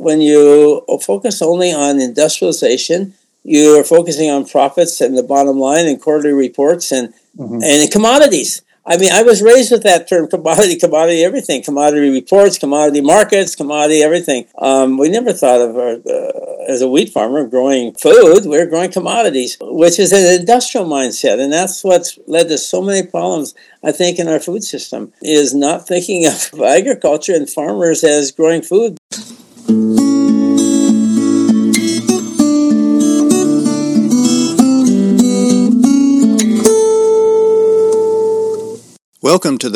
when you focus only on industrialization, you're focusing on profits and the bottom line and quarterly reports and commodities. I mean, I was raised with that term, commodity everything, commodity reports, commodity markets, commodity everything. We never thought of, as a wheat farmer, growing food. We're growing commodities, which is an industrial mindset. And that's what's led to so many problems, I think, in our food system, is not thinking of agriculture and farmers as growing food. Welcome to the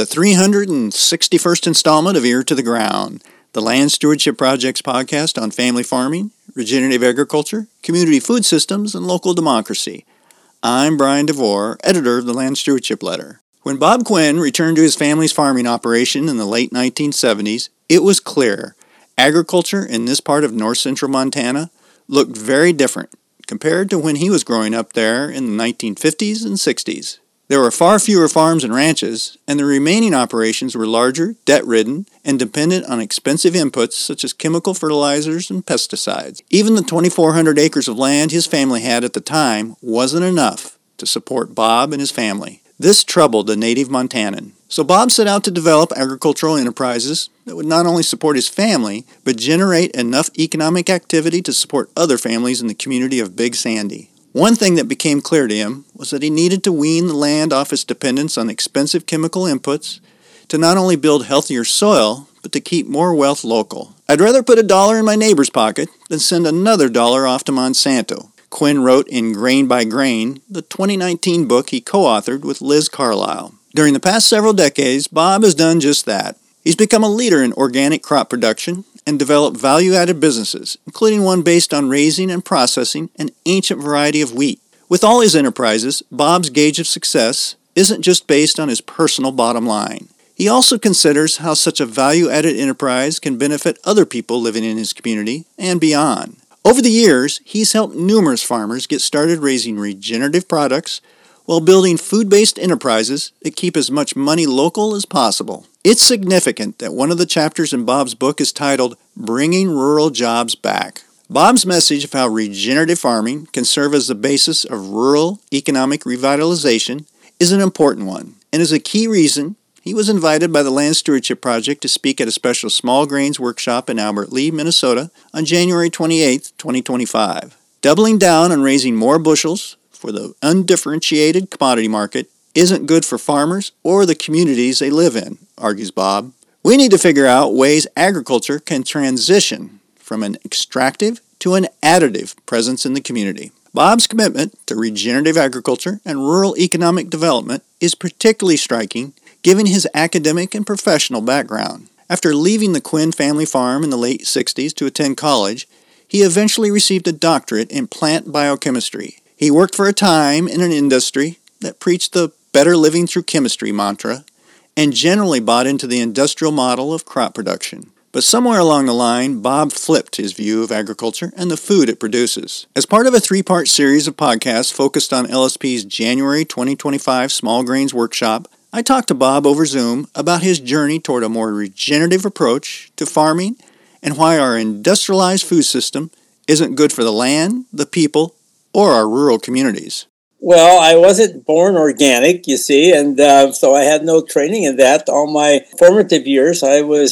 361st installment of Ear to the Ground, the Land Stewardship Project's podcast on family farming, regenerative agriculture, community food systems, and local democracy. I'm Brian DeVore, editor of the Land Stewardship Letter. When Bob Quinn returned to his family's farming operation in the late 1970s, it was clear agriculture in this part of north-central Montana looked very different compared to when he was growing up there in the 1950s and 60s. There were far fewer farms and ranches, and the remaining operations were larger, debt-ridden, and dependent on expensive inputs such as chemical fertilizers and pesticides. Even the 2,400 acres of land his family had at the time wasn't enough to support Bob and his family. This troubled the native Montanan. So Bob set out to develop agricultural enterprises that would not only support his family, but generate enough economic activity to support other families in the community of Big Sandy. One thing that became clear to him was that he needed to wean the land off its dependence on expensive chemical inputs to not only build healthier soil, but to keep more wealth local. I'd rather put $1 in my neighbor's pocket than send another $1 off to Monsanto, Quinn wrote in Grain by Grain, the 2019 book he co-authored with Liz Carlisle. During the past several decades, Bob has done just that. He's become a leader in organic crop production and developed value-added businesses, including one based on raising and processing an ancient variety of wheat. With all his enterprises, Bob's gauge of success isn't just based on his personal bottom line. He also considers how such a value-added enterprise can benefit other people living in his community and beyond. Over the years, he's helped numerous farmers get started raising regenerative products while building food-based enterprises that keep as much money local as possible. It's significant that one of the chapters in Bob's book is titled Bringing Rural Jobs Back. Bob's message of how regenerative farming can serve as the basis of rural economic revitalization is an important one, and is a key reason he was invited by the Land Stewardship Project to speak at a special small grains workshop in Albert Lea, Minnesota on January 28, 2025. Doubling down on raising more bushels for the undifferentiated commodity market isn't good for farmers or the communities they live in, argues Bob. We need to figure out ways agriculture can transition from an extractive to an additive presence in the community. Bob's commitment to regenerative agriculture and rural economic development is particularly striking given his academic and professional background. After leaving the Quinn family farm in the late 60s to attend college, he eventually received a doctorate in plant biochemistry. He worked for a time in an industry that preached the better living through chemistry mantra and generally bought into the industrial model of crop production. But somewhere along the line, Bob flipped his view of agriculture and the food it produces. As part of a 3-part series of podcasts focused on LSP's January 2025 Small Grains Workshop, I talked to Bob over Zoom about his journey toward a more regenerative approach to farming and why our industrialized food system isn't good for the land, the people, or our rural communities. Well, I wasn't born organic, you see, and so I had no training in that. All my formative years, I went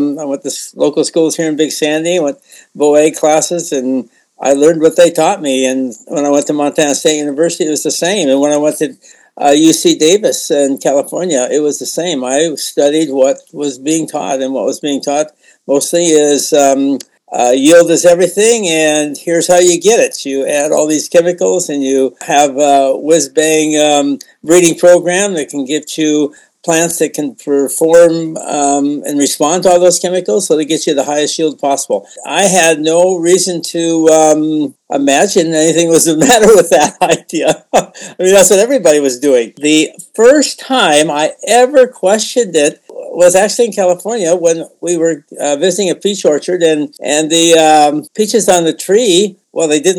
to local schools here in Big Sandy, went BOA classes, and I learned what they taught me. And when I went to Montana State University, it was the same. And when I went to UC Davis in California, it was the same. I studied what was being taught, and what was being taught mostly is yield is everything, and here's how you get it. You add all these chemicals, and you have a whiz-bang breeding program that can get you plants that can perform and respond to all those chemicals, so they get you the highest yield possible. I had no reason to imagine anything was the matter with that idea. I mean, that's what everybody was doing. The first time I ever questioned it was actually in California when we were visiting a peach orchard, and the peaches on the tree, well, they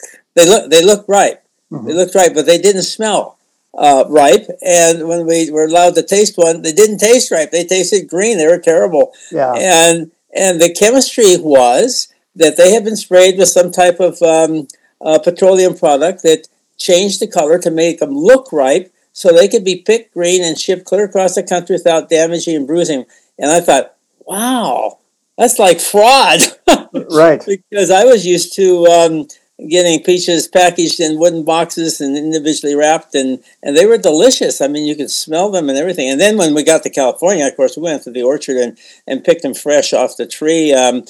looked ripe. Mm-hmm. They looked ripe, but they didn't smell ripe. And when we were allowed to taste one, they didn't taste ripe. They tasted green. They were terrible. Yeah. And the chemistry was that they had been sprayed with some type of petroleum product that changed the color to make them look ripe so they could be picked green and shipped clear across the country without damaging and bruising. And I thought, wow, that's like fraud. Right. Because I was used to getting peaches packaged in wooden boxes and individually wrapped, and they were delicious. I mean, you could smell them and everything. And then when we got to California, of course, we went to the orchard and picked them fresh off the tree. And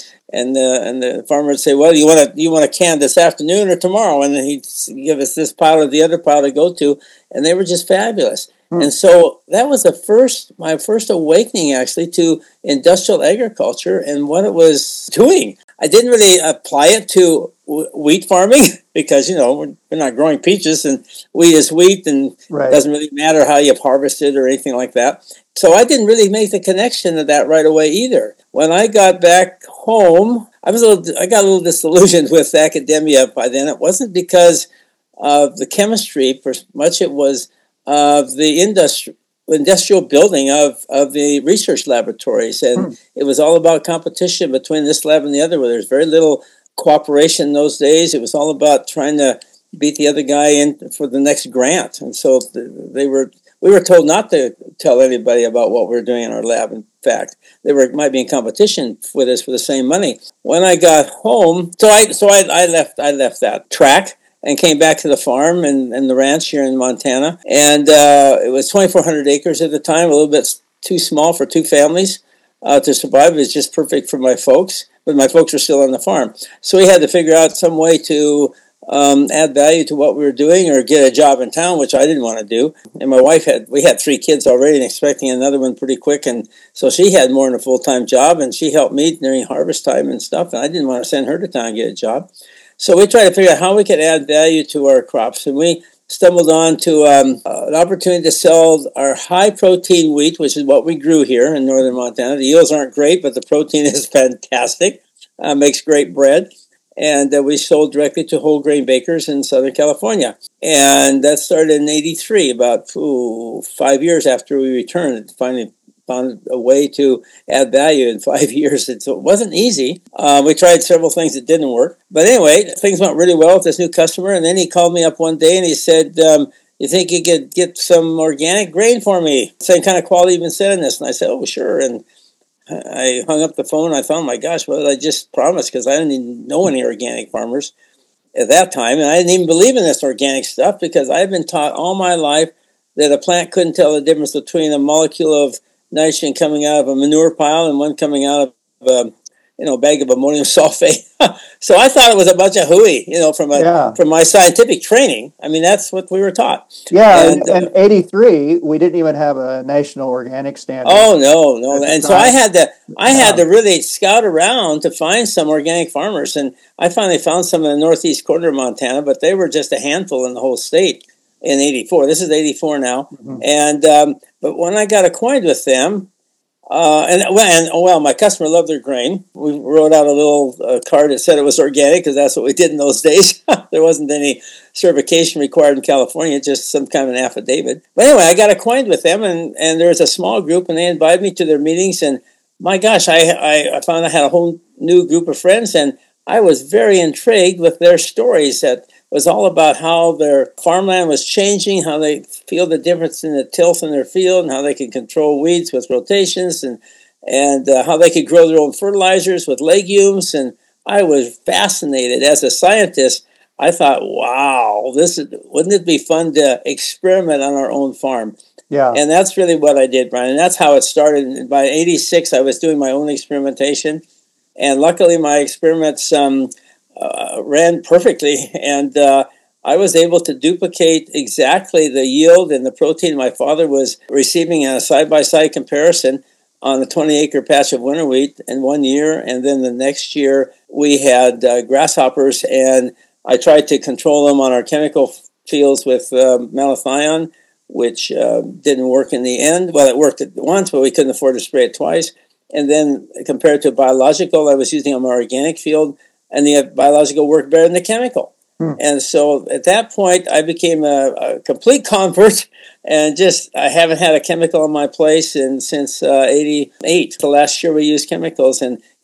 the farmer would say, "Well, you want a can this afternoon or tomorrow?" And then he'd give us this pile or the other pile to go to, and they were just fabulous. And so that was my first awakening, actually, to industrial agriculture and what it was doing. I didn't really apply it to wheat farming because, we're not growing peaches, and wheat is wheat, and it doesn't really matter how you harvest it or anything like that. So I didn't really make the connection to that right away either. When I got back home, I got a little disillusioned with academia by then. It wasn't because of the chemistry, for much it was the industrial building of the research laboratories. And it was all about competition between this lab and the other, where there's very little cooperation in those days. It was all about trying to beat the other guy in for the next grant. And so we were told not to tell anybody about what we were doing in our lab. In fact, they might be in competition with us for the same money. When I got home, I left that track and came back to the farm and the ranch here in Montana. And it was 2,400 acres at the time, a little bit too small for two families to survive. It was just perfect for my folks, but my folks were still on the farm. So we had to figure out some way to add value to what we were doing or get a job in town, which I didn't want to do. And my wife we had 3 kids already and expecting another one pretty quick. And so she had more than a full-time job, and she helped me during harvest time and stuff. And I didn't want to send her to town and get a job. So we tried to figure out how we could add value to our crops, and we stumbled on to an opportunity to sell our high-protein wheat, which is what we grew here in northern Montana. The yields aren't great, but the protein is fantastic. Makes great bread, and we sold directly to whole grain bakers in Southern California. And that started in '83, about 5 years after we returned. Finally found a way to add value in 5 years. And so it wasn't easy. We tried several things that didn't work. But anyway, things went really well with this new customer. And then he called me up one day and he said, "You think you could get some organic grain for me? Same kind of quality you've been selling this." And I said, "Oh, sure." And I hung up the phone. I thought, my gosh, what did I just promise? Because I didn't even know any organic farmers at that time. And I didn't even believe in this organic stuff because I've been taught all my life that a plant couldn't tell the difference between a molecule of nitrogen coming out of a manure pile and one coming out of a bag of ammonium sulfate. So I thought it was a bunch of hooey, from my scientific training. I mean, that's what we were taught. Yeah, and 83, we didn't even have a national organic standard. Oh, no. And so I had to really scout around to find some organic farmers, and I finally found some in the northeast corner of Montana, but they were just a handful in the whole state in 84. This is 84 now. Mm-hmm. And but when I got acquainted with them, my customer loved their grain. We wrote out a little card that said it was organic because that's what we did in those days. There wasn't any certification required in California, just some kind of an affidavit. But anyway, I got acquainted with them, and there was a small group, and they invited me to their meetings. And my gosh, I found I had a whole new group of friends, and I was very intrigued with their stories that was all about how their farmland was changing, how they feel the difference in the tilth in their field, and how they can control weeds with rotations, and how they could grow their own fertilizers with legumes. And I was fascinated. As a scientist, I thought, wow, wouldn't it be fun to experiment on our own farm? Yeah. And that's really what I did, Brian. And that's how it started. By '86, I was doing my own experimentation. And luckily, my experiments ran perfectly, and I was able to duplicate exactly the yield and the protein my father was receiving in a side-by-side comparison on a 20-acre patch of winter wheat in 1 year, and then the next year we had grasshoppers, and I tried to control them on our chemical fields with malathion, which didn't work in the end. Well, it worked once, but we couldn't afford to spray it twice. And then compared to biological, I was using on my organic field, and the biological worked better than the chemical. And so at that point, I became a complete convert, and I haven't had a chemical in my place since '88. The last year we used chemicals, and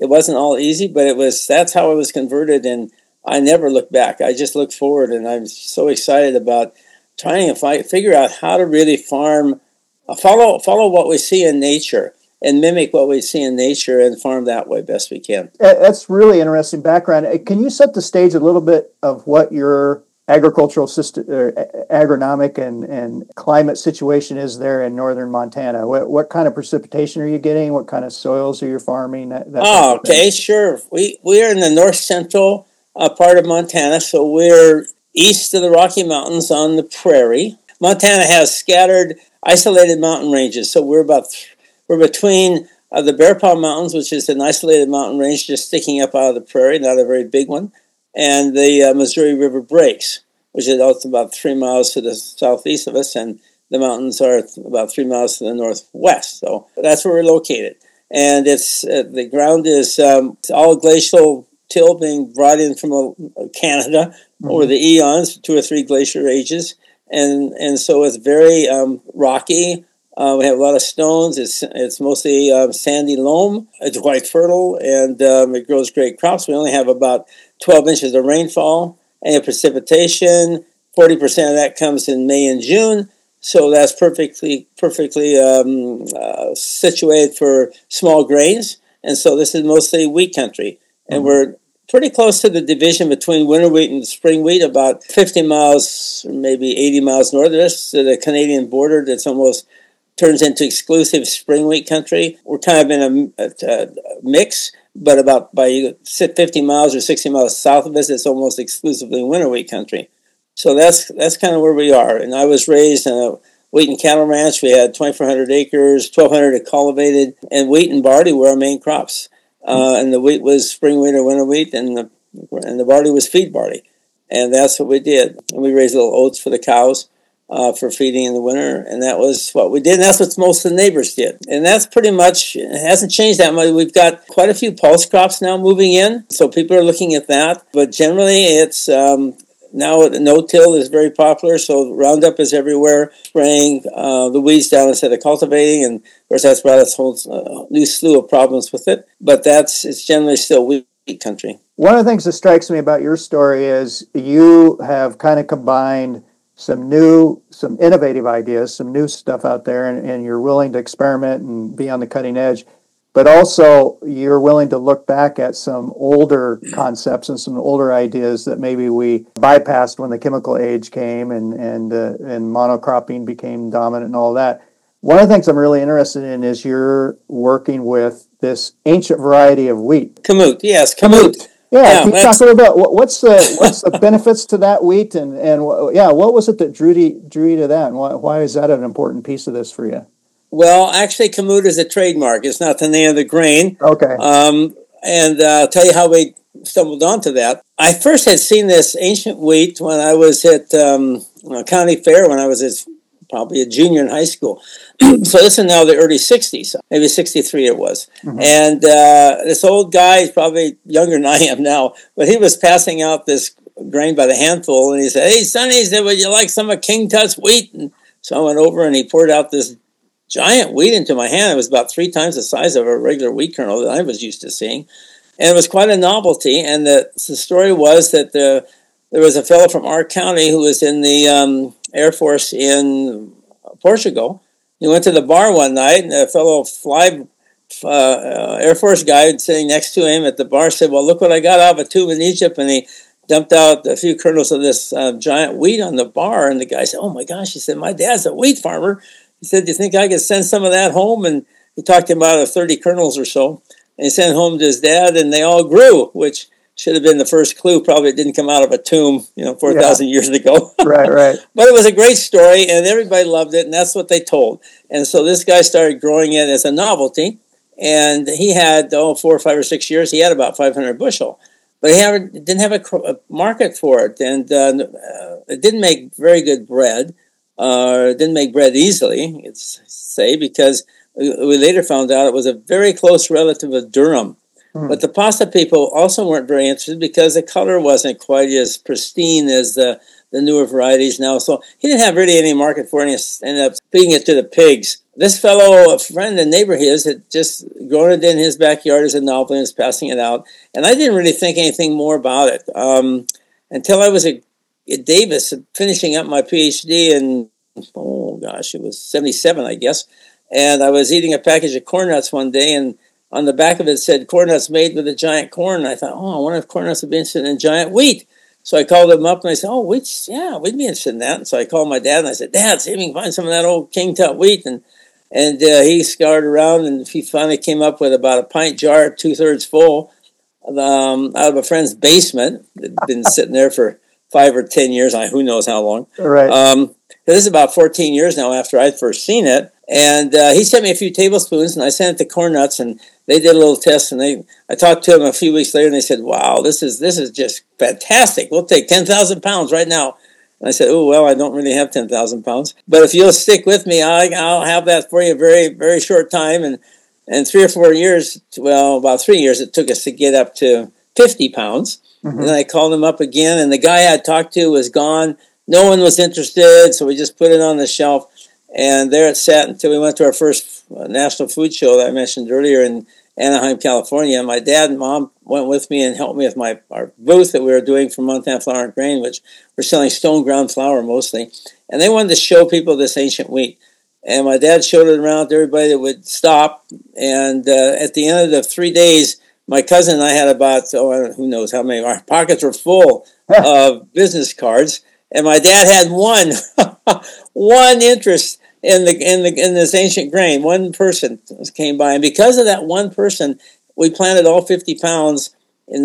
It wasn't all easy, but that's how I was converted, and I never look back. I just look forward, and I'm so excited about trying to figure out how to really farm, follow what we see in nature, and mimic what we see in nature and farm that way best we can. That's really interesting background. Can you set the stage a little bit of what your agricultural system, agronomic and climate situation is there in northern Montana? What kind of precipitation are you getting? What kind of soils are you farming? Okay, sure. We are in the north central part of Montana, so we're east of the Rocky Mountains on the prairie. Montana has scattered, isolated mountain ranges, so we're between the Bear Paw Mountains, which is an isolated mountain range just sticking up out of the prairie, not a very big one, and the Missouri River breaks, which is also about 3 miles to the southeast of us, and the mountains are about 3 miles to the northwest. So that's where we're located. And it's the ground is all glacial till being brought in from Canada over the eons, 2 or 3 glacier ages. And so it's very rocky. We have a lot of stones. It's mostly sandy loam. It's quite fertile, and it grows great crops. We only have about 12 inches of rainfall and precipitation. 40% of that comes in May and June, so that's perfectly situated for small grains. And so this is mostly wheat country, and we're pretty close to the division between winter wheat and spring wheat, about 50 miles, maybe 80 miles north of us, to the Canadian border. That's almost turns into exclusive spring wheat country. We're kind of in a mix, but about by 50 miles or 60 miles south of us, it's almost exclusively winter wheat country. So that's kind of where we are. And I was raised in a wheat and cattle ranch. We had 2,400 acres, 1,200 cultivated, and wheat and barley were our main crops. And the wheat was spring wheat or winter wheat, and the barley was feed barley. And that's what we did. And we raised little oats for the cows for feeding in the winter, and that was what we did, and that's what most of the neighbors did. And that's pretty much, it hasn't changed that much. We've got quite a few pulse crops now moving in, so people are looking at that. But generally, it's now no-till is very popular, so Roundup is everywhere, spraying the weeds down instead of cultivating, and of course that's brought us a whole new slew of problems with it. But it's generally still wheat country. One of the things that strikes me about your story is you have kind of combined some innovative ideas, some new stuff out there, and you're willing to experiment and be on the cutting edge, but also you're willing to look back at some older concepts and some older ideas that maybe we bypassed when the chemical age came and monocropping became dominant and all that. One of the things I'm really interested in is you're working with this ancient variety of wheat. Kamut, yes, Kamut. Yeah, can you talk a little bit? What's the benefits to that wheat, and what was it that drew you to that, and why is that an important piece of this for you? Well, actually, Kamut is a trademark. It's not the name of the grain. Okay. And I'll tell you how we stumbled onto that. I first had seen this ancient wheat when I was at county fair when I was probably a junior in high school. So this is now the early 60s, maybe 63 it was. Mm-hmm. And this old guy, he's probably younger than I am now, but he was passing out this grain by the handful, and he said, "Hey, Sonny," he said, "would you like some of King Tut's wheat?" And so I went over, and he poured out this giant wheat into my hand. It was about 3 times the size of a regular wheat kernel that I was used to seeing. And it was quite a novelty. And the story was that there was a fellow from our county who was in the Air Force in Portugal. He went to the bar one night, and a fellow Air Force guy sitting next to him at the bar said, "Well, look what I got out of a tube in Egypt." And he dumped out a few kernels of this giant wheat on the bar. And the guy said, "Oh my gosh," he said, "my dad's a wheat farmer." He said, "Do you think I could send some of that home?" And he talked to him about 30 kernels or so. And he sent home to his dad, and they all grew, which should have been the first clue. Probably it didn't come out of a tomb, 4,000 years ago. Right. But it was a great story, and everybody loved it, and that's what they told. And so this guy started growing it as a novelty, and he had, 4 or 5 or 6 years, he had about 500 bushel. But he didn't have a market for it, and it didn't make very good bread. It didn't make bread easily, because we later found out it was a very close relative of durum. But the pasta people also weren't very interested because the color wasn't quite as pristine as the newer varieties now. So he didn't have really any market for it, and he ended up feeding it to the pigs. This fellow, a friend and neighbor of his, had just grown it in his backyard as a novelty and was passing it out. And I didn't really think anything more about it until I was at Davis finishing up my PhD in, it was 77, I guess. And I was eating a package of corn nuts one day, and on the back of it said corn nuts made with a giant corn. And I thought, I wonder if corn nuts would be interested in giant wheat. So I called him up and I said, wheat, yeah, we'd be interested in that. And so I called my dad and I said, Dad, see if we can find some of that old King Tut wheat. And he scoured around and he finally came up with about a pint jar, 2/3 full, out of a friend's basement. It'd been sitting there for 5 or 10 years, who knows how long. Right. This is about 14 years now after I'd first seen it. And he sent me a few tablespoons, and I sent it to Corn Nuts, and they did a little test. And I talked to them a few weeks later, and they said, "Wow, this is just fantastic. We'll take 10,000 pounds right now." And I said, "Oh well, I don't really have 10,000 pounds, but if you'll stick with me, I'll have that for you a very, very short time." And 3 or 4 years, about 3 years, it took us to get up to 50 pounds. Mm-hmm. And I called him up again, and the guy I talked to was gone. No one was interested, so we just put it on the shelf. And there it sat until we went to our first national food show that I mentioned earlier in Anaheim, California. My dad and mom went with me and helped me with our booth that we were doing for Montana Flour and Grain, which we're selling stone ground flour mostly. And they wanted to show people this ancient wheat. And my dad showed it around to everybody that would stop. And at the end of the 3 days, my cousin and I had about, who knows how many, our pockets were full of business cards. And my dad had one interest in this ancient grain. One person came by, and because of that one person, we planted all 50 pounds in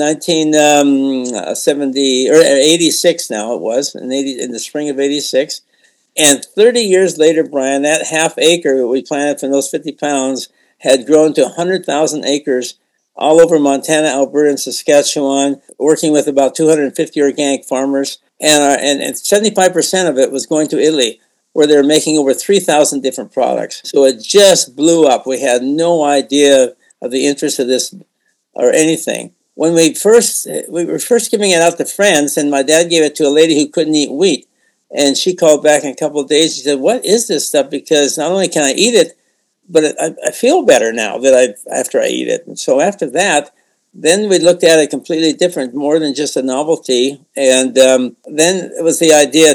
1970 or 86. Now it was in the spring of 86, and 30 years later, Brian, that half acre that we planted from those 50 pounds had grown to 100,000 acres all over Montana, Alberta, and Saskatchewan, working with about 250 organic farmers. And 75% of it was going to Italy, where they were making over 3,000 different products. So it just blew up. We had no idea of the interest of this or anything. When we were first giving it out to friends, and my dad gave it to a lady who couldn't eat wheat. And she called back in a couple of days. She said, "What is this stuff? Because not only can I eat it, but I feel better now after I eat it." And so after that, then we looked at it completely different, more than just a novelty. And then it was the idea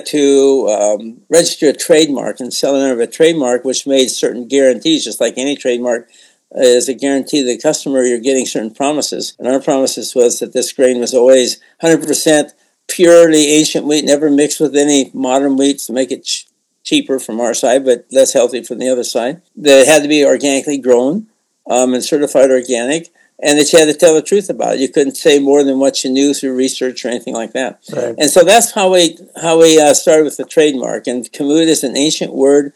to register a trademark and sell it under a trademark, which made certain guarantees, just like any trademark is a guarantee to the customer you're getting certain promises. And our promises was that this grain was always 100% purely ancient wheat, never mixed with any modern wheats to make it cheaper from our side, but less healthy from the other side. That it had to be organically grown and certified organic. And that you had to tell the truth about it. You couldn't say more than what you knew through research or anything like that. Right. And so that's how we started with the trademark. And kamut is an ancient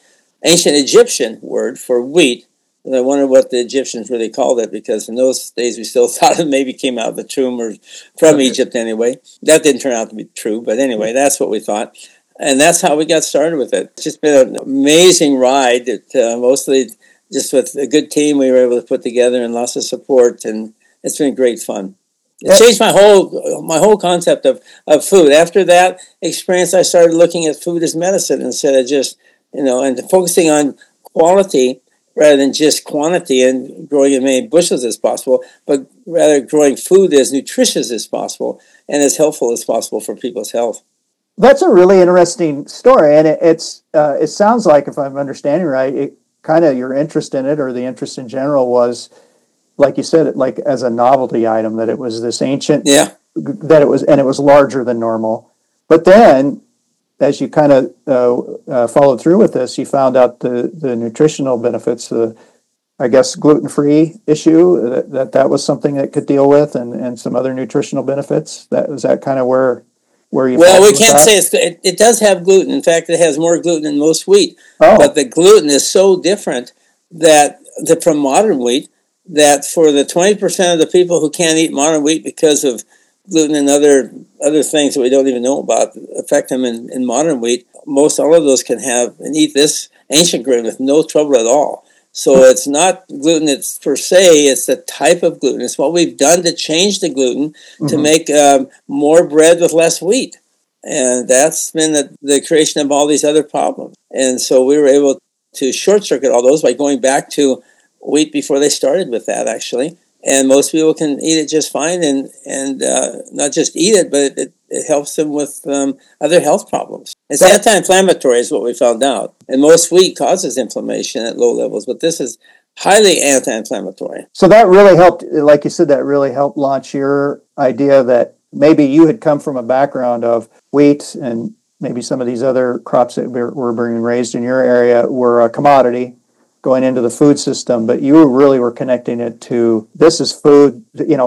Egyptian word for wheat. And I wonder what the Egyptians really called it, because in those days we still thought it maybe came out of the tomb or from Egypt anyway. That didn't turn out to be true, but anyway, that's what we thought. And that's how we got started with it. It's just been an amazing ride. Mostly just with a good team we were able to put together and lots of support, and it's been great fun. It changed my whole concept of food. After that experience, I started looking at food as medicine instead of just, and focusing on quality rather than just quantity and growing as many bushels as possible, but rather growing food as nutritious as possible and as helpful as possible for people's health. That's a really interesting story, and it sounds like, if I'm understanding right, kind of your interest in it, or the interest in general, was, like you said, like as a novelty item, that it was this ancient, that it was larger than normal. But then, as you kind of followed through with this, you found out the nutritional benefits, I guess gluten-free issue, that was something that could deal with, and some other nutritional benefits. Was that kind of where you? Well, we can't say it does have gluten. In fact, it has more gluten than most wheat. Oh. But the gluten is so different from modern wheat, that for the 20% of the people who can't eat modern wheat because of gluten and other things that we don't even know about affect them in modern wheat, all of those can have and eat this ancient grain with no trouble at all. So it's not gluten it's per se, it's the type of gluten. It's what we've done to change the gluten to make more bread with less wheat. And that's been the creation of all these other problems. And so we were able to short circuit all those by going back to wheat before they started with that, actually. And most people can eat it just fine, and not just eat it, but it helps them with other health problems. It's anti-inflammatory is what we found out. And most wheat causes inflammation at low levels, but this is highly anti-inflammatory. So that really helped, like you said, that really helped launch your idea that maybe you had come from a background of wheat and maybe some of these other crops that were being raised in your area were a commodity going into the food system, but you really were connecting it to this is food,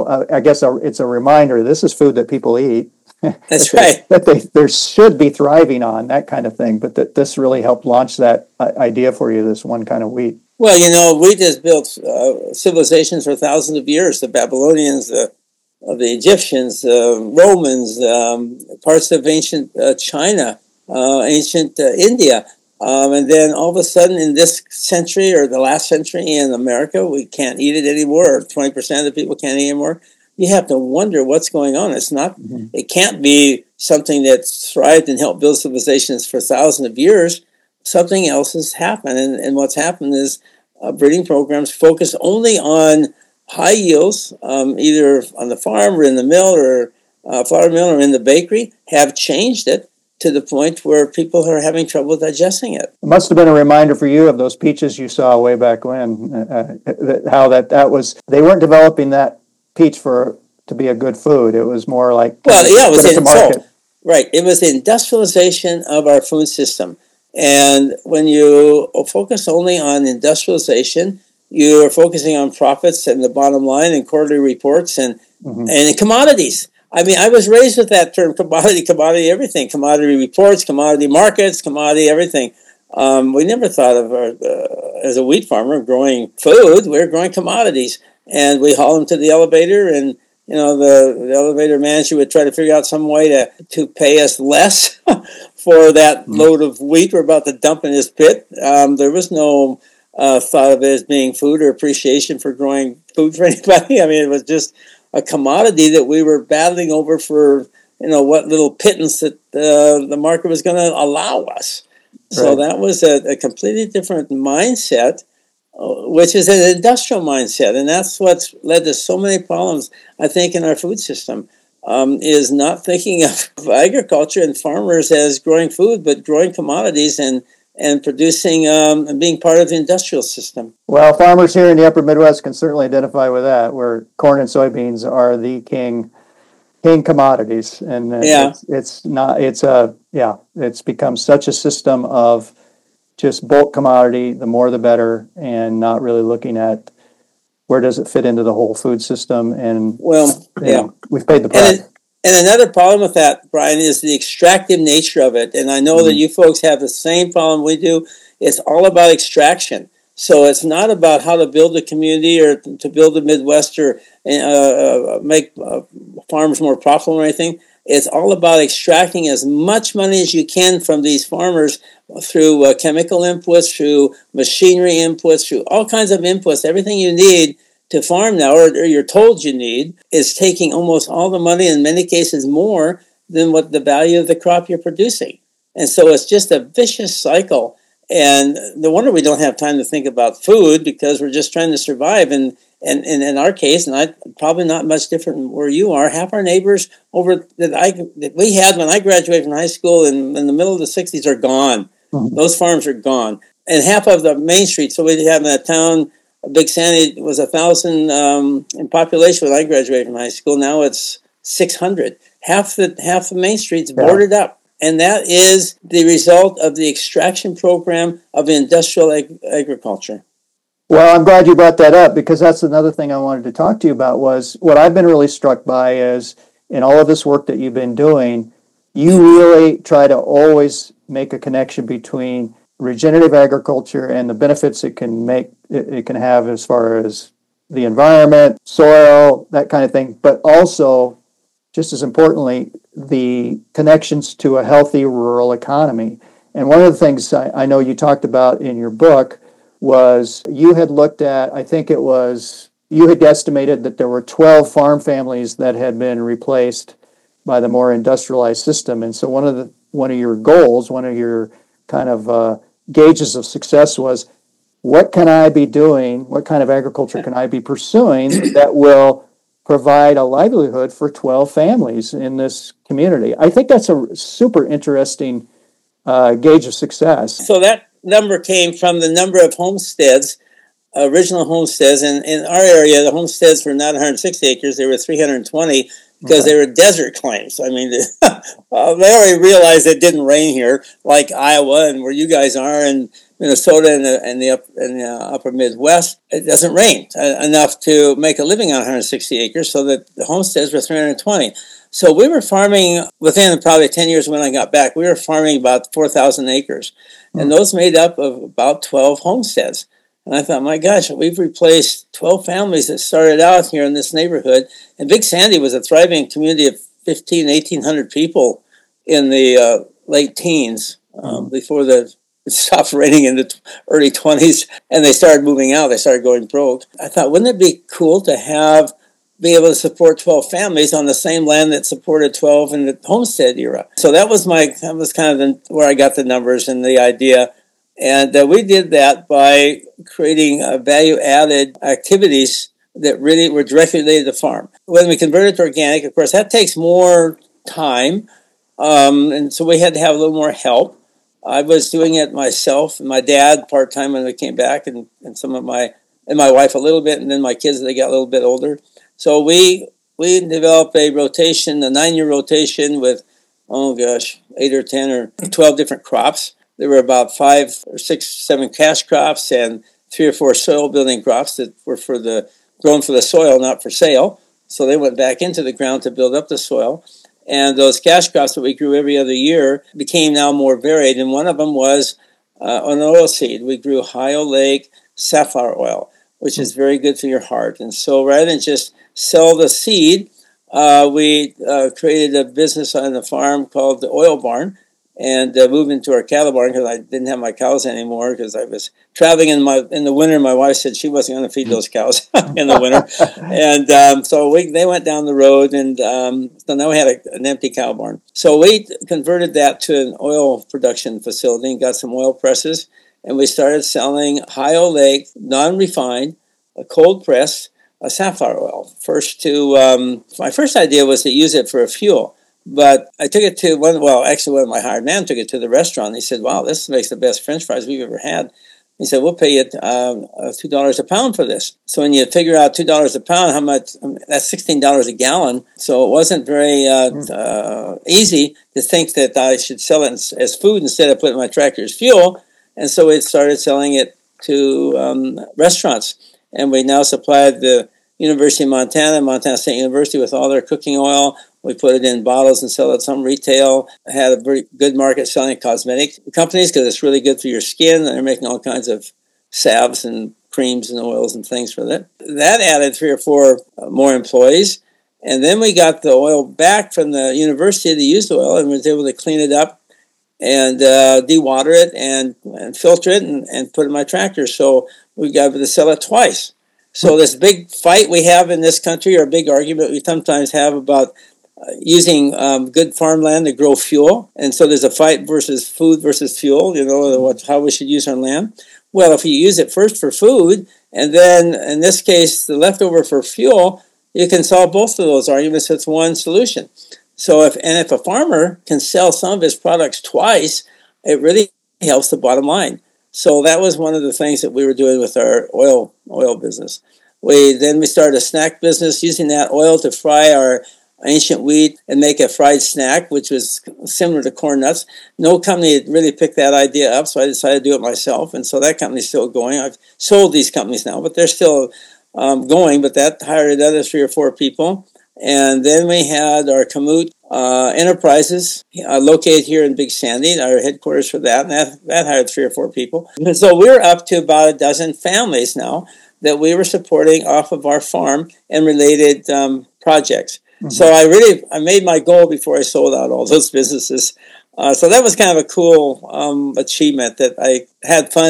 I guess it's a reminder, this is food that people eat. That's right. That they should be thriving on, that kind of thing, but that this really helped launch that idea for you, this one kind of wheat. Well, wheat has built civilizations for thousands of years. The Babylonians, the Egyptians, Romans, parts of ancient China, ancient India. And then all of a sudden in this century or the last century in America, we can't eat it anymore. 20% of the people can't eat anymore. You have to wonder what's going on. It's not, It can't be something that's thrived and helped build civilizations for thousands of years. Something else has happened. And what's happened is breeding programs focus only on high yields, either on the farm or in the mill or flour mill or in the bakery, have changed it to the point where people are having trouble digesting it. It must have been a reminder for you of those peaches you saw way back when, how that was, they weren't developing that peach to be a good food. It was more like, it was right. It was the industrialization of our food system. And when you focus only on industrialization, you're focusing on profits and the bottom line and quarterly reports and commodities. I mean, I was raised with that term, commodity everything, commodity reports, commodity markets, commodity everything. We never thought of as a wheat farmer growing food. We were growing commodities, and we haul them to the elevator, and the elevator manager would try to figure out some way to pay us less for that load of wheat we're about to dump in his pit. There was no thought of it as being food or appreciation for growing food for anybody. I mean, it was just a commodity that we were battling over for, what little pittance that the market was going to allow us. Right. So that was a completely different mindset, which is an industrial mindset. And that's what's led to so many problems, I think, in our food system, is not thinking of agriculture and farmers as growing food, but growing commodities and producing and being part of the industrial system. Well, farmers here in the upper Midwest can certainly identify with that, where corn and soybeans are the king commodities. And it's become such a system of just bulk commodity, the more the better, and not really looking at where does it fit into the whole food system. And we've paid the price. And another problem with that, Brian, is the extractive nature of it. And I know that you folks have the same problem we do. It's all about extraction. So it's not about how to build a community or to build a Midwest or make farms more profitable or anything. It's all about extracting as much money as you can from these farmers through chemical inputs, through machinery inputs, through all kinds of inputs. Everything you need to farm now, or you're told you need, is taking almost all the money, in many cases more than what the value of the crop you're producing. And so it's just a vicious cycle. And no wonder we don't have time to think about food, because we're just trying to survive. And in our case, and probably not much different from where you are, half our neighbors that we had when I graduated from high school in the middle of the 60s are gone. Mm-hmm. Those farms are gone. And half of the main street, so we have in that town, Big Sandy was 1,000 in population when I graduated from high school. Now it's 600. Half the main street's boarded up, and that is the result of the extraction program of industrial agriculture. Well, I'm glad you brought that up, because that's another thing I wanted to talk to you about. Was what I've been really struck by is in all of this work that you've been doing, you really try to always make a connection between regenerative agriculture and the benefits it can have as far as the environment, soil, that kind of thing, but also, just as importantly, the connections to a healthy rural economy. And one of the things I know you talked about in your book was you had looked at, I think it was, you had estimated that there were 12 farm families that had been replaced by the more industrialized system. And so one of your goals, one of your kind of gauges of success was, what can I be doing? What kind of agriculture can I be pursuing that will provide a livelihood for 12 families in this community? I think that's a super interesting gauge of success. So that number came from the number of homesteads, original homesteads. And in our area, the homesteads were not 160 acres, they were 320 because they were desert claims. I mean, they already realized it didn't rain here like Iowa and where you guys are and Minnesota and the upper Midwest. It doesn't rain enough to make a living on 160 acres, so that the homesteads were 320. So we were farming, within probably 10 years when I got back, we were farming about 4,000 acres. And those made up of about 12 homesteads. And I thought, my gosh, we've replaced 12 families that started out here in this neighborhood. And Big Sandy was a thriving community of 1,800 people in the late teens, before it stopped raining in the early 20s. And they started moving out. They started going broke. I thought, wouldn't it be cool to be able to support 12 families on the same land that supported 12 in the homestead era? So that was kind of where I got the numbers and the idea. And we did that by creating value-added activities that really were directly related to the farm. When we converted to organic, of course, that takes more time. And so we had to have a little more help. I was doing it myself and my dad part-time when we came back, and my wife a little bit, and then my kids, they got a little bit older. So we developed a rotation, a 9-year rotation with, 8 or 10 or 12 different crops. There were about 5 or 6, 7 cash crops and 3 or 4 soil building crops that were grown for the soil, not for sale. So they went back into the ground to build up the soil. And those cash crops that we grew every other year became now more varied. And one of them was an oil seed. We grew high oleic safflower oil, which is very good for your heart. And so rather than just sell the seed, we created a business on the farm called the Oil Barn, and moved into our cattle barn because I didn't have my cows anymore because I was traveling in the winter. My wife said she wasn't going to feed those cows in the winter. And so they went down the road, and so now we had an empty cow barn. So we converted that to an oil production facility and got some oil presses, and we started selling high oleic, non-refined, cold pressed safflower oil. My first idea was to use it for a fuel. But I took it to one of my hired man took it to the restaurant. He said, wow, this makes the best French fries we've ever had. He said, we'll pay you $2 a pound for this. So when you figure out $2 a pound, how much, that's $16 a gallon. So it wasn't very easy to think that I should sell it as food instead of putting my tractor as fuel. And so we started selling it to restaurants. And we now supplied the University of Montana State University with all their cooking oil. We put it in bottles and sell it some retail. Had a very good market selling cosmetic companies because it's really good for your skin. They're making all kinds of salves and creams and oils and things for that. That added 3 or 4 more employees. And then we got the oil back from the university, the used oil, and was able to clean it up and dewater it and filter it and put it in my tractor. So we got to sell it twice. So this big fight we have in this country, or a big argument we sometimes have about using good farmland to grow fuel. And so there's a fight versus food versus fuel, how we should use our land. Well, if you use it first for food, and then in this case, the leftover for fuel, you can solve both of those arguments with one solution. So if a farmer can sell some of his products twice, it really helps the bottom line. So that was one of the things that we were doing with our oil business. We started a snack business using that oil to fry our ancient wheat and make a fried snack, which was similar to corn nuts. No company had really picked that idea up, so I decided to do it myself. And so that company's still going. I've sold these companies now, but they're still going. But that hired another 3 or 4 people. And then we had our Kamut Enterprises located here in Big Sandy, our headquarters for that, and that hired 3 or 4 people. And so we're up to about a dozen families now that we were supporting off of our farm and related projects. Mm-hmm. So I made my goal before I sold out all those businesses. So that was kind of a cool achievement that I had fun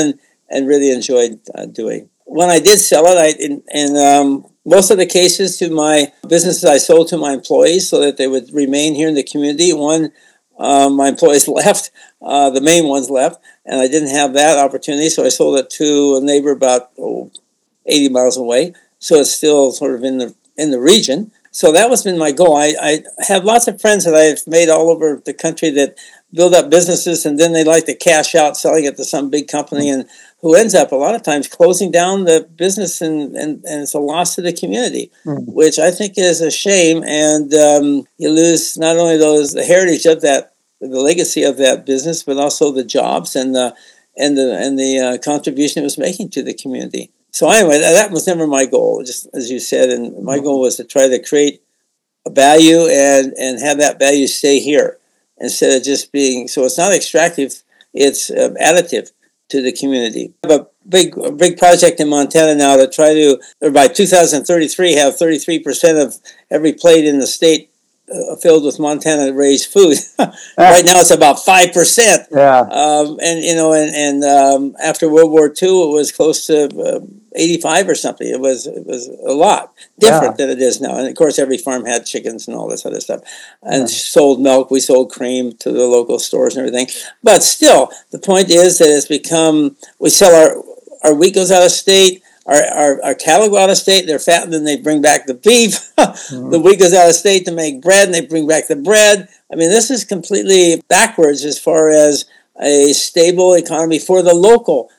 and really enjoyed doing. When I did sell it, in most of the cases to my businesses, I sold to my employees so that they would remain here in the community. One, my employees left, the main ones left, and I didn't have that opportunity, so I sold it to a neighbor about 80 miles away. So it's still sort of in the region. So that was been my goal. I have lots of friends that I've made all over the country that build up businesses, and then they like to cash out selling it to some big company, and who ends up a lot of times closing down the business, and it's a loss to the community, which I think is a shame. And you lose not only the heritage of that, the legacy of that business, but also the jobs and the contribution it was making to the community. So anyway, that was never my goal, just as you said, and my goal was to try to create a value and have that value stay here instead of just being, so it's not extractive, it's additive to the community. I have a big project in Montana now to try to, or by 2033, have 33% of every plate in the state filled with Montana raised food. Right now it's about 5%. Yeah. And after World War II, it was close to 85 or something. It was a lot different than it is now. And of course, every farm had chickens and all this other stuff, and sold milk. We sold cream to the local stores and everything. But still, the point is that it's become, we sell our wheat goes out of state. Our cattle go out of state, they're fattened, and they bring back the beef. The wheat goes out of state to make bread, and they bring back the bread. I mean, this is completely backwards as far as a stable economy for the local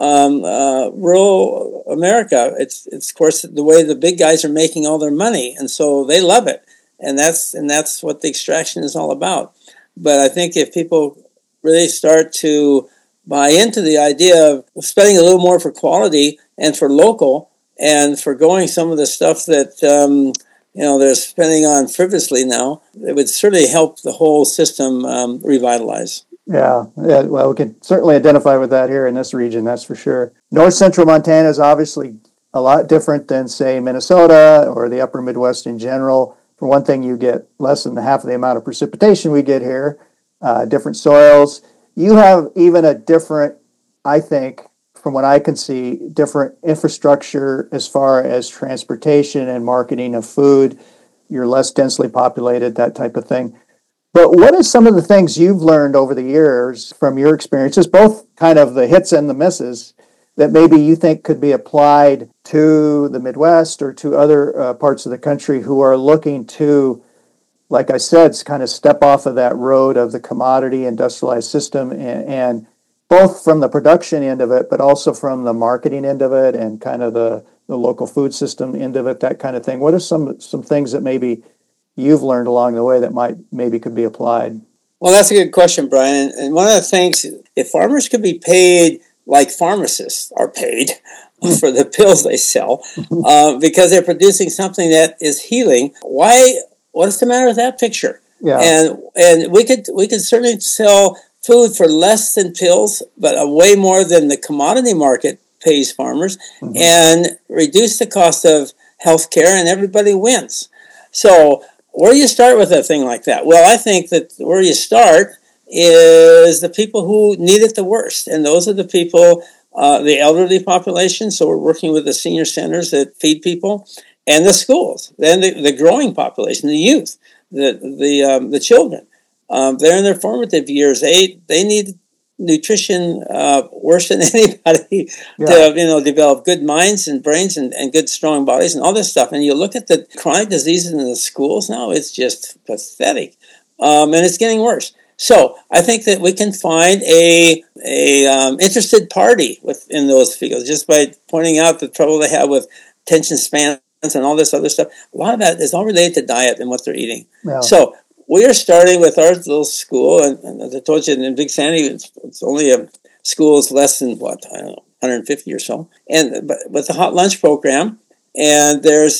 rural America. It's of course the way the big guys are making all their money, and so they love it, and that's what the extraction is all about. But I think if people really start to buy into the idea of spending a little more for quality and for local, and for going some of the stuff that they're spending on frivolously now, it would certainly help the whole system revitalize. Yeah, well, we can certainly identify with that here in this region, that's for sure. North Central Montana is obviously a lot different than, say, Minnesota or the upper Midwest in general. For one thing, you get less than half of the amount of precipitation we get here, different soils. You have even a different, I think, from what I can see, different infrastructure as far as transportation and marketing of food. You're less densely populated, that type of thing. But what are some of the things you've learned over the years from your experiences, both kind of the hits and the misses, that maybe you think could be applied to the Midwest or to other parts of the country who are looking to, like I said, kind of step off of that road of the commodity industrialized system, and both from the production end of it, but also from the marketing end of it and kind of the local food system end of it, that kind of thing? What are some things that maybe you've learned along the way that maybe could be applied? Well, that's a good question, Brian. And one of the things, if farmers could be paid like pharmacists are paid for the pills they sell, because they're producing something that is healing, what's the matter with that picture? Yeah. And we could certainly sell food for less than pills, but way more than the commodity market pays farmers, and reduce the cost of health care, and everybody wins. So where do you start with a thing like that? Well, I think that where you start is the people who need it the worst, and those are the people, the elderly population. So we're working with the senior centers that feed people, and the schools, then the growing population, the youth, the children. They're in their formative years. They need nutrition worse than anybody to develop good minds and brains and good strong bodies and all this stuff. And you look at the chronic diseases in the schools now, it's just pathetic, and it's getting worse. So I think that we can find a interested party in those fields just by pointing out the trouble they have with attention spans and all this other stuff. A lot of that is all related to diet and what they're eating. Yeah. So we are starting with our little school, and as I told you, in Big Sandy, it's only a school is less than 150 or so, but with the hot lunch program, and there's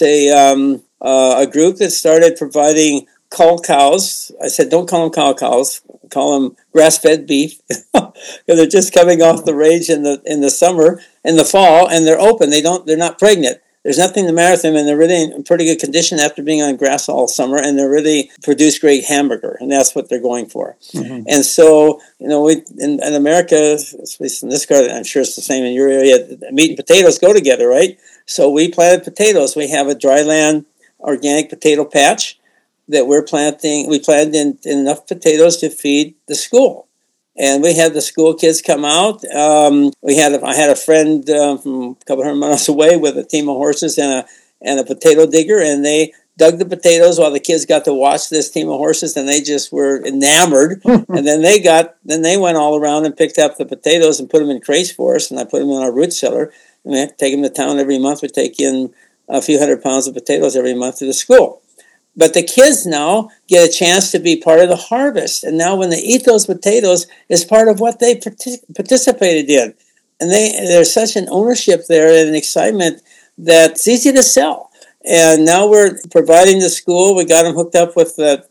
a group that started providing cull cows. I said, don't call them cow cows, call them grass-fed beef, because they're just coming off the range in the summer, in the fall, and they're open. They're not pregnant. there's nothing the matter with them, and they're really in pretty good condition after being on grass all summer, and they really produce great hamburger, and that's what they're going for. Mm-hmm. And so, we in America, at least in this garden, I'm sure it's the same in your area, meat and potatoes go together, right? So we planted potatoes. We have a dryland organic potato patch that we're planting. We planted in enough potatoes to feed the school. And we had the school kids come out. I had a friend from a couple hundred miles away with a team of horses and a potato digger, and they dug the potatoes while the kids got to watch this team of horses, and they just were enamored. And then they went all around and picked up the potatoes and put them in crates for us, and I put them in our root cellar. And we had to take them to town every month. We take in a few 100 pounds of potatoes every month to the school. But the kids now get a chance to be part of the harvest. And now when they eat those potatoes, it's part of what they participated in. And there's such an ownership there and an excitement that it's easy to sell. And now we're providing the school. We got them hooked up with the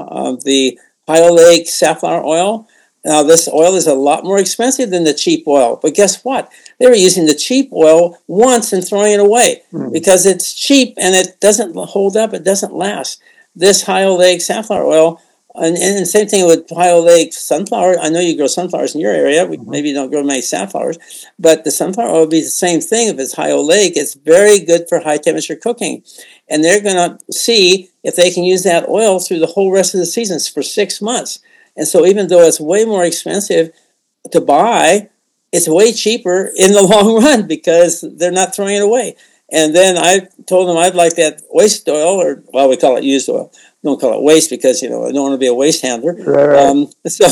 Ohio Lake safflower oil. Now, this oil is a lot more expensive than the cheap oil. But guess what? They were using the cheap oil once and throwing it away because it's cheap and it doesn't hold up. It doesn't last. This Ohio Lake safflower oil, and the same thing with Ohio Lake sunflower. I know you grow sunflowers in your area. Maybe you don't grow many safflowers. But the sunflower oil would be the same thing if it's Ohio Lake. It's very good for high temperature cooking. And they're going to see if they can use that oil through the whole rest of the season for 6 months. And so even though it's way more expensive to buy, it's way cheaper in the long run because they're not throwing it away. And then I told them I'd like that waste oil, we call it used oil. Don't call it waste because, I don't want to be a waste handler. Right.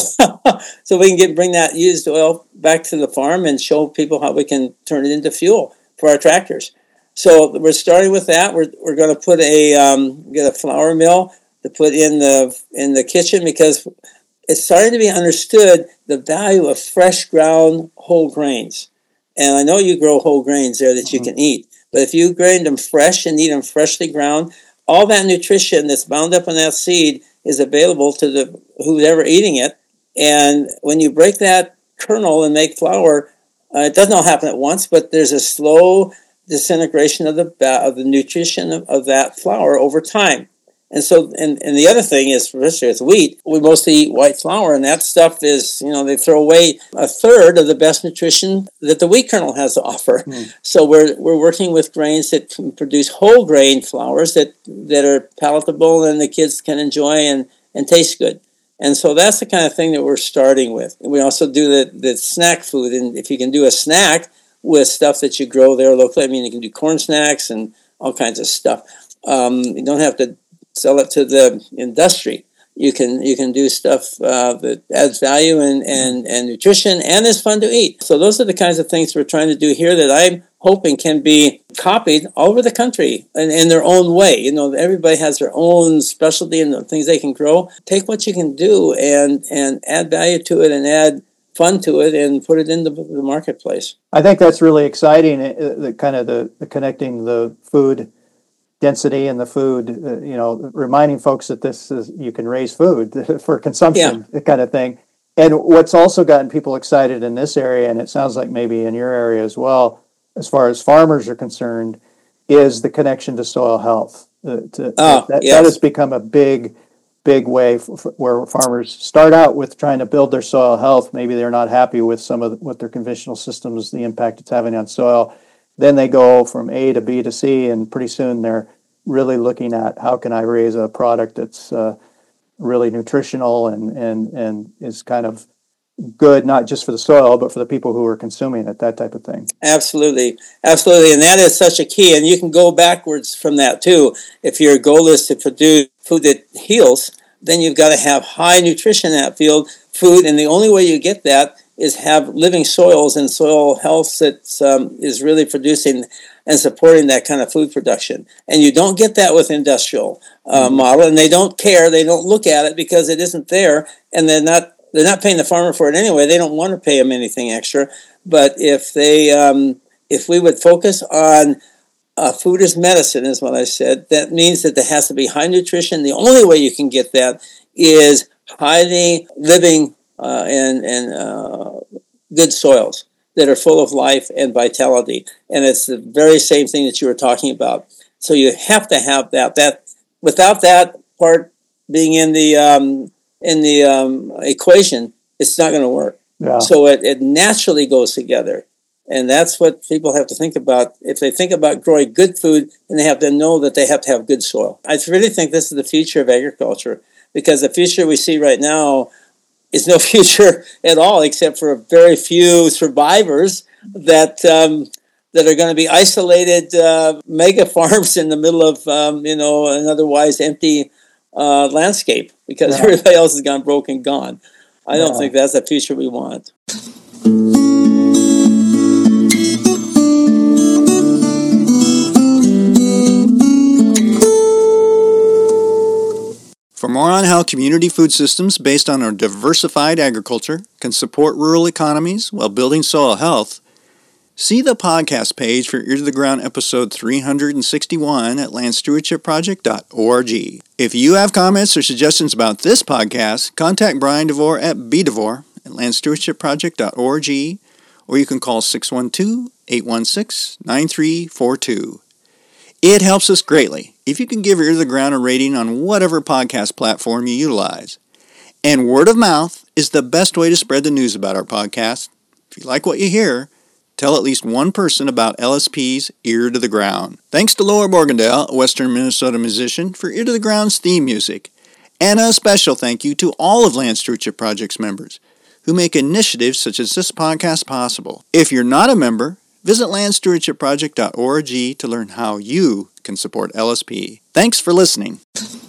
So we can bring that used oil back to the farm and show people how we can turn it into fuel for our tractors. So we're starting with that. We're going to put get a flour mill to put in the kitchen because it's starting to be understood the value of fresh ground whole grains. And I know you grow whole grains there that you can eat. But if you grind them fresh and eat them freshly ground, all that nutrition that's bound up in that seed is available to who's ever eating it. And when you break that kernel and make flour, it doesn't all happen at once, but there's a slow disintegration of the nutrition of that flour over time. And so, and the other thing is, especially with wheat, we mostly eat white flour, and that stuff is, they throw away a third of the best nutrition that the wheat kernel has to offer. So we're working with grains that can produce whole grain flours that are palatable and the kids can enjoy and taste good. And so that's the kind of thing that we're starting with. We also do the snack food, and if you can do a snack with stuff that you grow there locally, you can do corn snacks and all kinds of stuff. You don't have to sell it to the industry. You can do stuff that adds value and nutrition and is fun to eat. So those are the kinds of things we're trying to do here that I'm hoping can be copied all over the country in their own way. Everybody has their own specialty and the things they can grow. Take what you can do and add value to it and add fun to it and put it into the marketplace. I think that's really exciting. The connecting the food density and the food, reminding folks that this is, you can raise food for consumption, kind of thing. And what's also gotten people excited in this area, and it sounds like maybe in your area as well, as far as farmers are concerned, is the connection to soil health. That has become a big way where farmers start out with trying to build their soil health. Maybe they're not happy with some of what their conventional systems, the impact it's having on soil. Then they go from A to B to C, and pretty soon they're really looking at how can I raise a product that's really nutritional and is kind of good, not just for the soil, but for the people who are consuming it, that type of thing. Absolutely. And that is such a key. And you can go backwards from that too. If your goal is to produce food that heals, then you've got to have high nutrition in that field food. And the only way you get that is have living soils and soil health that is really producing and supporting that kind of food production. And you don't get that with industrial model, and they don't care. They don't look at it because it isn't there, and they're not paying the farmer for it anyway. They don't want to pay him anything extra. But if we would focus on food as medicine, is what I said, that means that there has to be high nutrition. The only way you can get that is highly living and good soils. that are full of life and vitality. And it's the very same thing that you were talking about. So you have to have that without that part being in the equation, it's not going to work. Yeah. So it naturally goes together. And that's what people have to think about. If they think about growing good food, then they have to know that they have to have good soil. I really think this is the future of agriculture, because the future we see right now is no future at all, except for very few survivors that are going to be isolated mega farms in the middle of an otherwise empty landscape, because everybody else has gone broke and gone. I don't think that's the future we want. For more on how community food systems based on our diversified agriculture can support rural economies while building soil health, see the podcast page for Ear to the Ground episode 361 at landstewardshipproject.org. If you have comments or suggestions about this podcast, contact Brian DeVore at bdevore at landstewardshipproject.org, or you can call 612-816-9342. It helps us greatly if you can give Ear to the Ground a rating on whatever podcast platform you utilize. And word of mouth is the best way to spread the news about our podcast. If you like what you hear, tell at least one person about LSP's Ear to the Ground. Thanks to Laura Borgendale, a Western Minnesota musician, for Ear to the Ground's theme music. And a special thank you to all of Land Stewardship Project's members who make initiatives such as this podcast possible. If you're not a member, visit landstewardshipproject.org to learn how you can support LSP. Thanks for listening.